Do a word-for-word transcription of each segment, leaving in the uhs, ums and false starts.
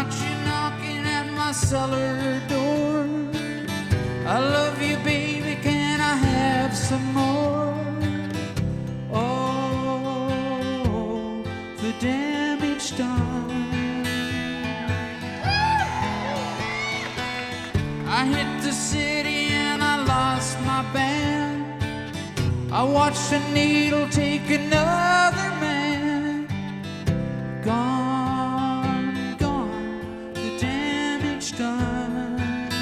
got you knocking at my cellar door. I love you, baby, can I have some more? Oh, the damage done. I hit the city and I lost my band. I watched a needle take another man. Gone, gone, the damage done.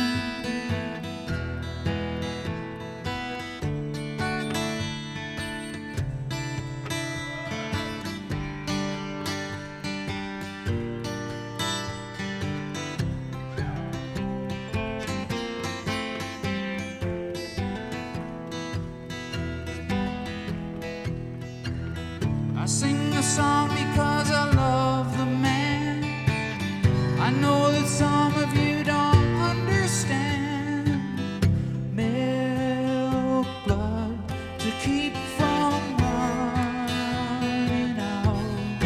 I sing a song because I love the man. I know that some of you don't understand. Milk blood to keep from running out.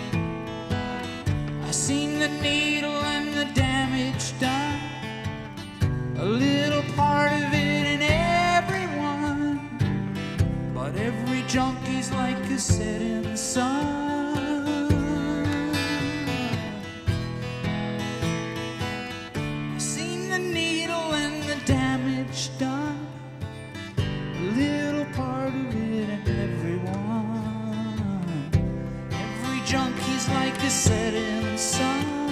I seen the needle and the damage done. A little part of it in everyone, but every junkie's like a setting sun. I seen the needle and the damage done, a little part of it in everyone. Every junkie's like a setting sun.